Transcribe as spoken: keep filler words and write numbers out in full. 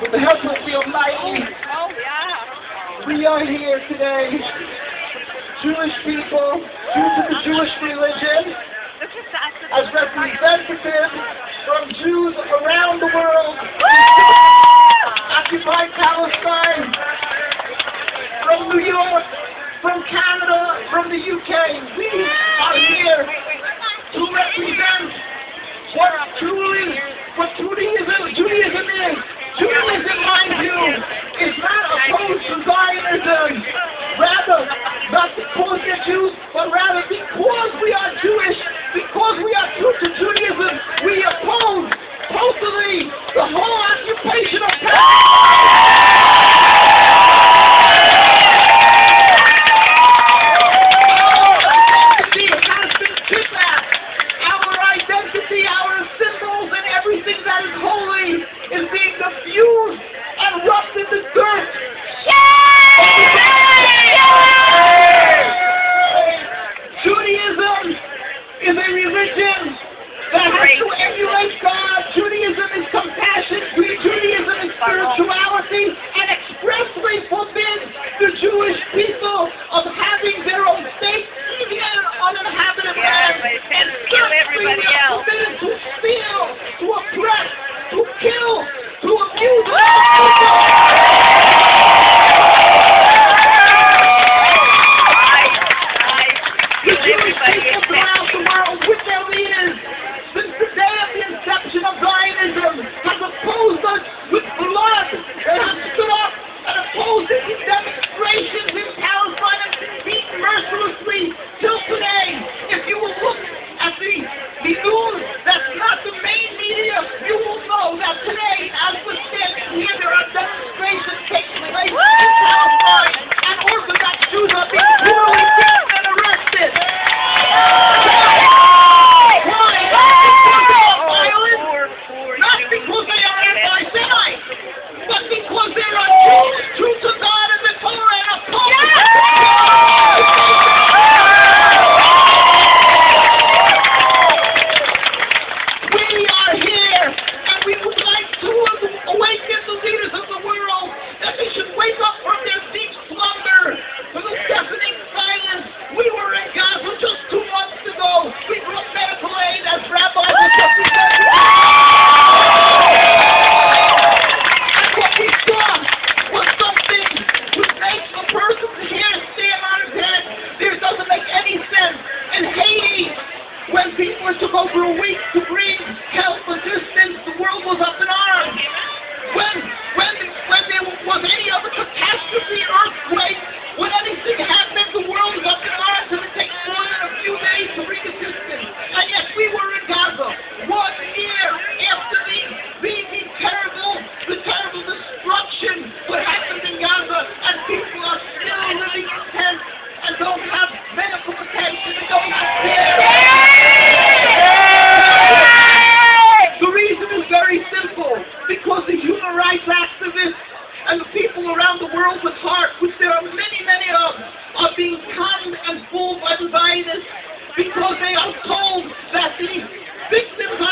With the help of the Almighty, we are here today, Jewish people, due to the Jewish religion, as representatives from Jews around the world, occupied Palestine, from New York, from Canada, from the U K. We are here to represent what truly, what Judaism, Judaism is. Judaism, mind you, is not opposed to Zionism. Rather, not because they're Jews, but rather because we are Jewish, because we are true to Judaism, we oppose totally the whole occupation of Palestine. Spirituality and expressly forbids the Jewish people of having their own state, even in an uninhabited land, and certainly we are forbidden to steal, to oppress, to kill, to abuse. The Jewish people throughout the world, with their leaders, since the day of the inception of Zionism, have opposed us with blood. They have stood up and opposed it in demonstrations in Palestine and been beaten mercilessly till today. If you will look at the, the news that's not the main media, you will know that today, as we're standing here, there are demonstrations taking place in Palestine, and Orthodox Jews are being brutally beaten and arrested. Not because they are anti-Semites, but because they are Jews, true to God and the Torah and opposed. We are here, and we would like to awaken the leaders of the world that they should wake up from their deep slumber, from the deafening silence. We were in Gaza just two months ago. We brought medical aid as rabbis were just took over a week to bring help assistance. The world was up in arms. When when when there was any other catastrophe, earthquake, when anything happened, the world was up in arms, and it takes more than a few days to bring assistance. And yet we were in Gaza one year after the the, the terrible the terrible destruction what happened in Gaza, and people are still living in tents and don't have medical protection and don't have care. Very simple, because the human rights activists and the people around the world with heart, which there are many, many of, are being conned and fooled by the Zionists, because they are told that the victims